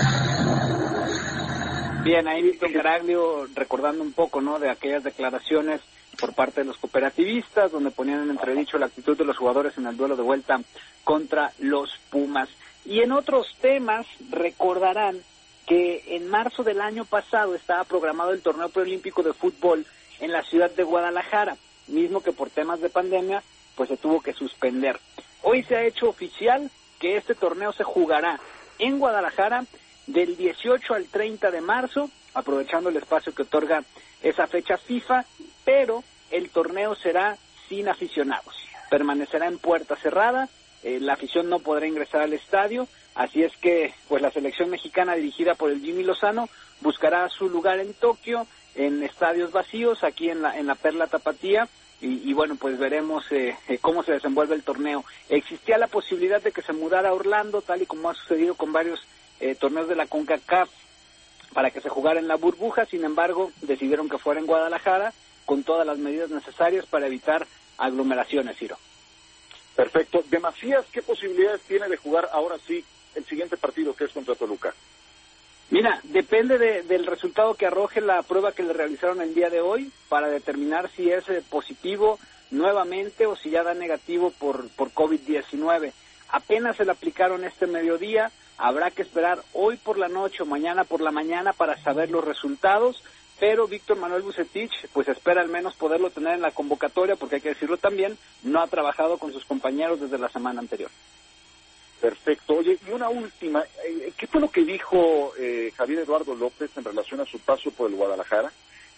Bien, ahí Víctor Caraglio recordando un poco, ¿no?, de aquellas declaraciones por parte de los cooperativistas, donde ponían en entredicho la actitud de los jugadores en el duelo de vuelta contra los Pumas. Y en otros temas, recordarán que en marzo del año pasado estaba programado el torneo preolímpico de fútbol en la ciudad de Guadalajara, mismo que por temas de pandemia pues se tuvo que suspender. Hoy se ha hecho oficial que este torneo se jugará en Guadalajara del dieciocho al treinta de marzo, aprovechando el espacio que otorga esa fecha FIFA, pero el torneo será sin aficionados, permanecerá en puerta cerrada, eh, la afición no podrá ingresar al estadio, así es que pues la selección mexicana dirigida por el Jimmy Lozano buscará su lugar en Tokio, en estadios vacíos, aquí en la en la Perla Tapatía, y, y bueno, pues veremos eh, eh, cómo se desenvuelve el torneo. Existía la posibilidad de que se mudara a Orlando, tal y como ha sucedido con varios eh, torneos de la CONCACAF, para que se jugara en la burbuja. Sin embargo, decidieron que fuera en Guadalajara, con todas las medidas necesarias para evitar aglomeraciones, Ciro. Perfecto. De Macías, ¿qué posibilidades tiene de jugar ahora sí el siguiente partido, que es contra Toluca? Mira, depende de, del resultado que arroje la prueba que le realizaron el día de hoy, para determinar si es eh, positivo nuevamente o si ya da negativo por, por COVID diecinueve. Apenas se le aplicaron este mediodía, habrá que esperar hoy por la noche o mañana por la mañana para saber los resultados, pero Víctor Manuel Vucetich pues espera al menos poderlo tener en la convocatoria, porque hay que decirlo también, no ha trabajado con sus compañeros desde la semana anterior. Perfecto. Oye, y una última, ¿qué fue lo que dijo eh, Javier Eduardo López en relación a su paso por el Guadalajara?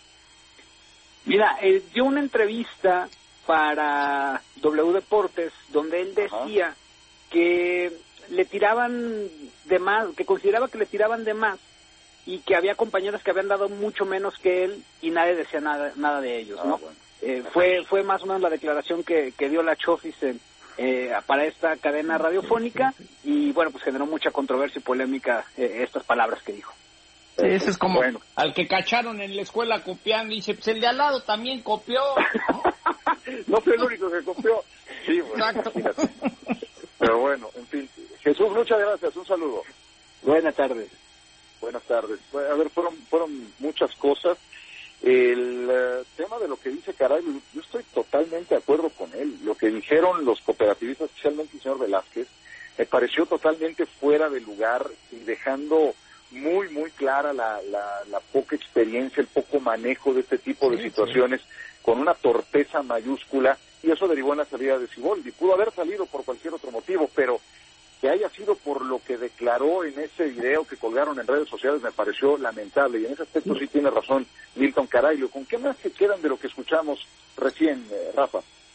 Mira, eh, dio una entrevista para W Deportes donde él decía Ajá. que le tiraban de más, que consideraba que le tiraban de más y que había compañeros que habían dado mucho menos que él y nadie decía nada nada de ellos, ah, ¿no? Bueno. Eh, fue fue más o menos la declaración que, que dio la Chofis en, eh, para esta cadena radiofónica y bueno, pues generó mucha controversia y polémica eh, estas palabras que dijo. Sí, ese es como bueno. Al que cacharon en la escuela copiando y dice, pues el de al lado también copió. No fue el único que copió. Sí, bueno, exacto. Pero bueno, en fin. Jesús, muchas gracias. Un saludo. Buenas tardes. Buenas tardes. A ver, fueron fueron muchas cosas. El uh, tema de lo que dice Caray, yo estoy totalmente de acuerdo con él. Lo que dijeron los cooperativistas, especialmente el señor Velázquez, me pareció totalmente fuera de lugar y dejando muy, muy clara la, la, la poca experiencia, el poco manejo de este tipo de sí, situaciones, sí. con una torpeza mayúscula, y eso derivó en la salida de Siboldi. Pudo haber salido por cualquier otro motivo, pero que haya sido por lo que declaró en ese video que colgaron en redes sociales me pareció lamentable, y en ese aspecto sí tiene razón Milton Caraglio. ¿Con qué más se quedan de lo que escuchamos recién, eh, Rafa?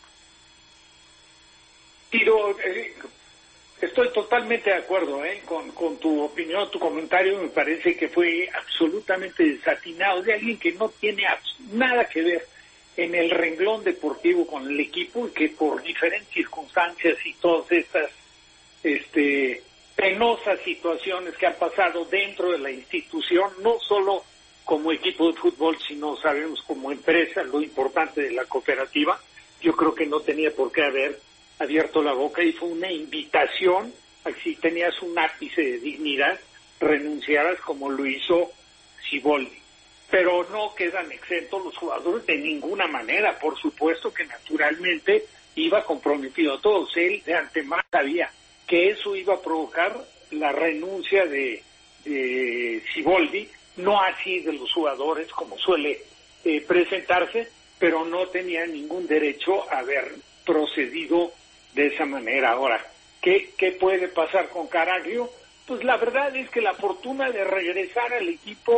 Tiro, eh, estoy totalmente de acuerdo eh, con, con tu opinión, tu comentario. Me parece que fue absolutamente desatinado de alguien que no tiene nada que ver en el renglón deportivo con el equipo y que por diferentes circunstancias y todas estas este penosas situaciones que han pasado dentro de la institución, no solo como equipo de fútbol, sino sabemos como empresa, lo importante de la cooperativa, yo creo que no tenía por qué haber abierto la boca y fue una invitación a que si tenías un ápice de dignidad, renunciaras como lo hizo Siboldi. Pero no quedan exentos los jugadores de ninguna manera, por supuesto que naturalmente iba comprometido a todos, él de antemano sabía que eso iba a provocar la renuncia de, de Siboldi, no así de los jugadores como suele eh, presentarse, pero no tenía ningún derecho a haber procedido de esa manera. Ahora, ¿qué, qué puede pasar con Caraglio? Pues la verdad es que la fortuna de regresar al equipo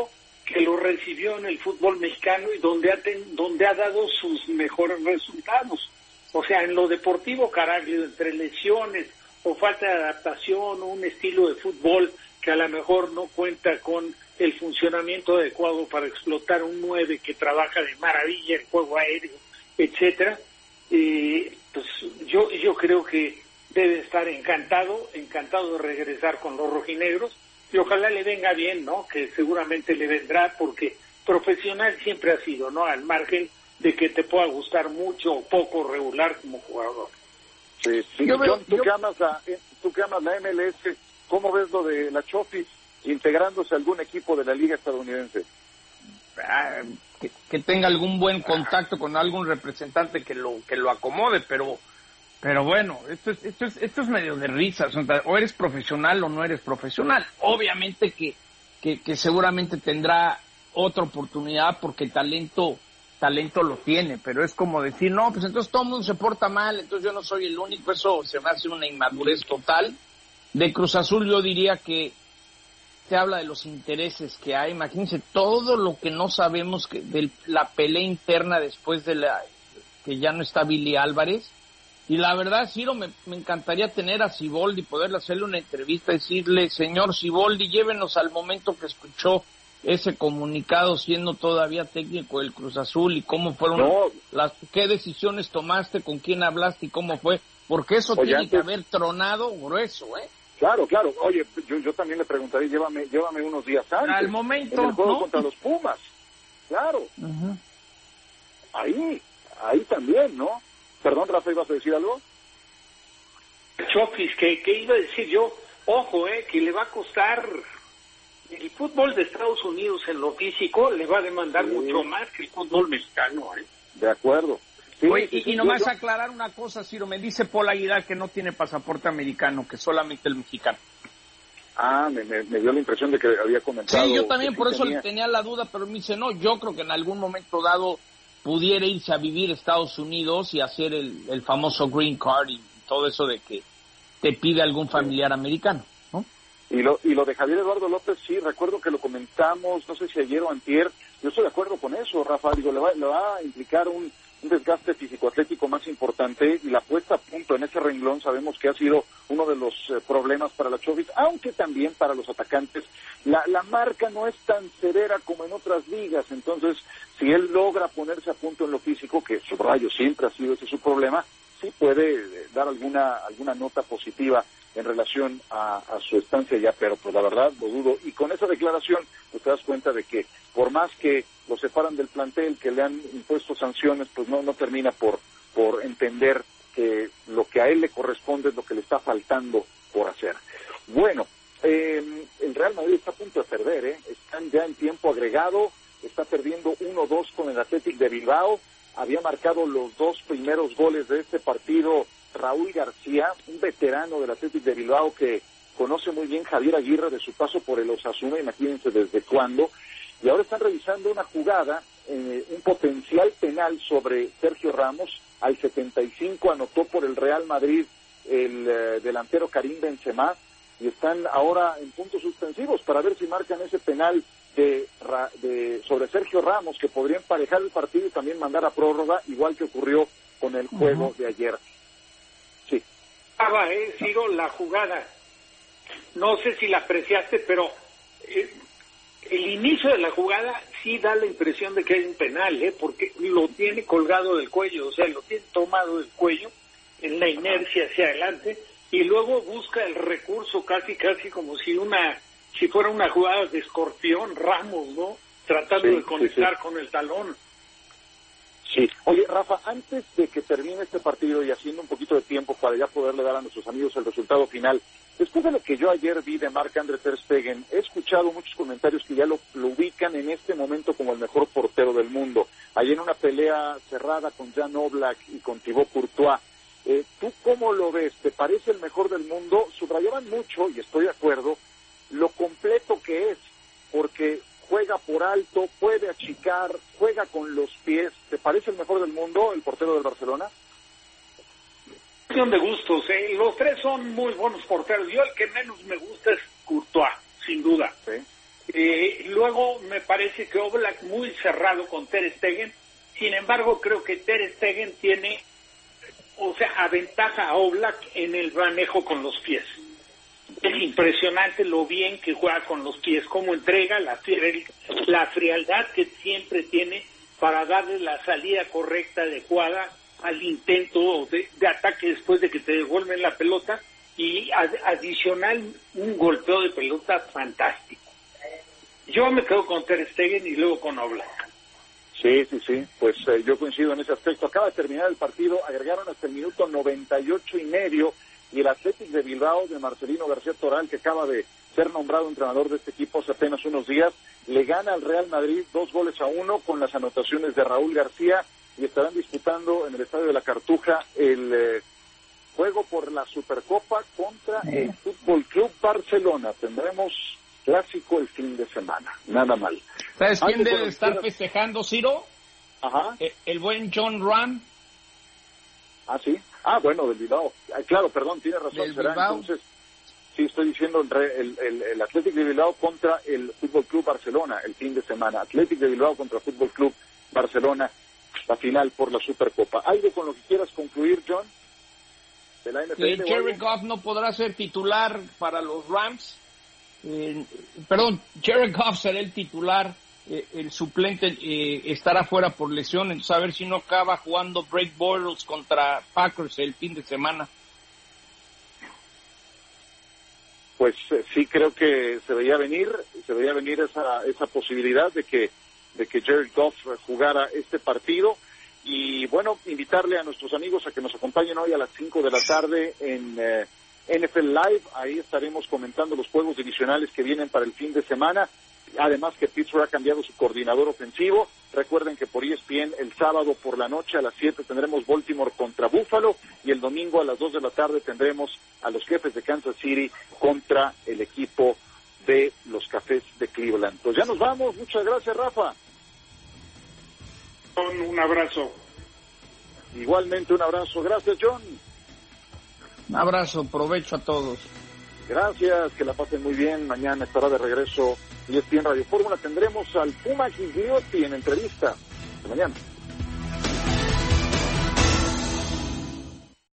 que lo recibió en el fútbol mexicano y donde ha, ten, donde ha dado sus mejores resultados. O sea, en lo deportivo, Caraglio, entre lesiones o falta de adaptación o un estilo de fútbol que a lo mejor no cuenta con el funcionamiento adecuado para explotar un nueve que trabaja de maravilla el juego aéreo, etcétera, eh, pues yo yo creo que debe estar encantado, encantado de regresar con los rojinegros, y ojalá le venga bien, ¿no? Que seguramente le vendrá, porque profesional siempre ha sido, ¿no? Al margen de que te pueda gustar mucho o poco regular como jugador. Sí, sí. Yo veo, John, tú, yo... que amas la, tú que amas la M L S, ¿cómo ves lo de la Chofis integrándose a algún equipo de la liga estadounidense? Ah, que, que tenga algún buen contacto con algún representante que lo que lo acomode, pero pero bueno, esto es esto es esto es medio de risas, o eres profesional o no eres profesional. Obviamente que que, que seguramente tendrá otra oportunidad porque talento talento lo tiene, pero es como decir, no, pues entonces todo el mundo se porta mal, entonces yo no soy el único. Eso se me hace una inmadurez total. De Cruz Azul yo diría que se habla de los intereses que hay. Imagínense todo lo que no sabemos que de la pelea interna después de la que ya no está Billy Álvarez. Y la verdad, Ciro, me, me encantaría tener a Siboldi, poderle hacerle una entrevista, decirle, señor Siboldi, llévenos al momento que escuchó ese comunicado siendo todavía técnico del Cruz Azul y cómo fueron no. las, qué decisiones tomaste, con quién hablaste y cómo fue, porque eso Oye, tiene antes... que haber tronado grueso, ¿eh? Claro, claro. Oye, yo, yo también le preguntaría, llévame, llévame unos días antes. Al momento, en el juego ¿no? contra los Pumas. Claro. Uh-huh. Ahí, ahí también, ¿no? Perdón, Rafa, ¿ibas a decir algo? Chofis, que, que iba a decir yo, ojo, eh, que le va a costar, el fútbol de Estados Unidos en lo físico le va a demandar sí. mucho más que el fútbol mexicano, ¿eh? De acuerdo. Sí, Oye, sí, y, sí, y nomás yo... aclarar una cosa, Ciro, me dice Paul Aguilar que no tiene pasaporte americano, que solamente el mexicano. Ah, me, me, me dio la impresión de que había comentado. Sí, yo también por sí eso tenía. le tenía la duda, pero me dice, no, yo creo que en algún momento dado pudiera irse a vivir a Estados Unidos y hacer el, el famoso green card y todo eso de que te pide algún familiar americano, ¿no? Y lo, y lo de Javier Eduardo López, sí, recuerdo que lo comentamos, no sé si ayer o antier, yo estoy de acuerdo con eso, Rafa, digo, le va, le va a implicar un, un desgaste físico-atlético más importante, y la puesta a punto en ese renglón sabemos que ha sido uno de los eh, problemas para la Chofis, aunque también para los atacantes. La, la marca no es tan severa como en otras ligas, entonces si él logra ponerse a punto en lo físico, que subrayo siempre ha sido ese su problema, sí puede dar alguna alguna nota positiva en relación a, a su estancia ya, pero pues la verdad lo dudo. Y con esa declaración pues te das cuenta de que por más que lo separan del plantel, que le han impuesto sanciones, pues no no termina por por entender que lo que a él le corresponde es lo que le está faltando por hacer. Bueno, eh, el Real Madrid está a punto de perder, ¿eh? Están ya en tiempo agregado, está perdiendo uno dos con el Athletic de Bilbao. Había marcado los dos primeros goles de este partido Raúl García, un veterano del Athletic de Bilbao que conoce muy bien Javier Aguirre de su paso por el Osasuna, imagínense desde cuándo, y ahora están revisando una jugada, eh, un potencial penal sobre Sergio Ramos. Al setenta y cinco anotó por el Real Madrid el eh, delantero Karim Benzema, y están ahora en puntos suspensivos para ver si marcan ese penal de, de sobre Sergio Ramos, que podría emparejar el partido y también mandar a prórroga, igual que ocurrió con el juego uh-huh. de ayer. Sí. Ah, eh, Ciro, la jugada. No sé si la apreciaste, pero eh, el inicio de la jugada sí da la impresión de que hay un penal, eh, porque lo tiene colgado del cuello, o sea, lo tiene tomado del cuello en la inercia hacia adelante, y luego busca el recurso casi casi como si una si fuera una jugada de escorpión, Ramos, ¿no? Tratando sí, de conectar sí, sí. con el talón. Sí. Oye, Rafa, antes de que termine este partido y haciendo un poquito de tiempo para ya poderle dar a nuestros amigos el resultado final, después de lo que yo ayer vi de Marc-André ter Stegen, he escuchado muchos comentarios que ya lo, lo ubican en este momento como el mejor portero del mundo. Ayer en una pelea cerrada con Jan Oblak y con Thibaut Courtois, eh, ¿tú cómo lo ves? ¿Te parece el mejor del mundo? Subrayaban mucho, y estoy de acuerdo, lo completo que es, porque juega por alto, puede achicar, juega con los pies. ¿Te parece el mejor del mundo, el portero del Barcelona? Cuestión de gustos, ¿eh? Los tres son muy buenos porteros. Yo el que menos me gusta es Courtois, sin duda. Sí. Eh, luego me parece que Oblak muy cerrado con Ter Stegen. Sin embargo, creo que Ter Stegen tiene, o sea, aventaja a Oblak en el manejo con los pies. Es impresionante lo bien que juega con los pies, cómo entrega la, la frialdad que siempre tiene para darle la salida correcta, adecuada al intento de, de ataque después de que te devuelven la pelota, y ad, adicional un golpeo de pelota fantástico. Yo me quedo con Ter Stegen y luego con Oblak. Sí, sí, sí, pues eh, yo coincido en ese aspecto. Acaba de terminar el partido, agregaron hasta el minuto noventa y ocho y medio, y el Athletic de Bilbao de Marcelino García Toral, que acaba de ser nombrado entrenador de este equipo hace apenas unos días, le gana al Real Madrid dos goles a uno con las anotaciones de Raúl García, y estarán disputando en el Estadio de la Cartuja el eh, juego por la Supercopa contra el Fútbol Club Barcelona. Tendremos clásico el fin de semana, nada mal. ¿Sabes quién debe estar festejando, Ciro? Ajá. El, el buen John Ram. Ah, sí. Ah, bueno, del Bilbao. Ah, claro, perdón, tiene razón. Del Será Bilbao. Entonces, sí, estoy diciendo el, el, el, el Athletic de Bilbao contra el Fútbol Club Barcelona el fin de semana. Athletic de Bilbao contra Fútbol Club Barcelona, la final por la Supercopa. ¿Algo con lo que quieras concluir, John? De la N F L, eh, Jared Goff no podrá ser titular para los Rams. Eh, perdón, Jared Goff será el titular, eh, el suplente eh, estará fuera por lesión, entonces a ver si no acaba jugando Blake Bortles contra Packers el fin de semana. Pues eh, sí creo que se veía venir, se veía venir esa esa posibilidad de que de que Jared Goff jugara este partido. Y bueno, invitarle a nuestros amigos a que nos acompañen hoy a las cinco de la tarde en eh, N F L Live. Ahí estaremos comentando los juegos divisionales que vienen para el fin de semana. Además que Pittsburgh ha cambiado su coordinador ofensivo. Recuerden que por E S P N el sábado por la noche a las siete tendremos Baltimore contra Buffalo, y el domingo a las dos de la tarde tendremos a los Jefes de Kansas City contra el equipo de los Cafés de Cleveland. Pues ya nos vamos. Muchas gracias, Rafa. Un abrazo. Igualmente un abrazo. Gracias, John. Un abrazo, provecho a todos. Gracias, que la pasen muy bien. Mañana estará de regreso E S P N Radio Fórmula. Tendremos al Puma Gigliotti en entrevista. Hasta mañana.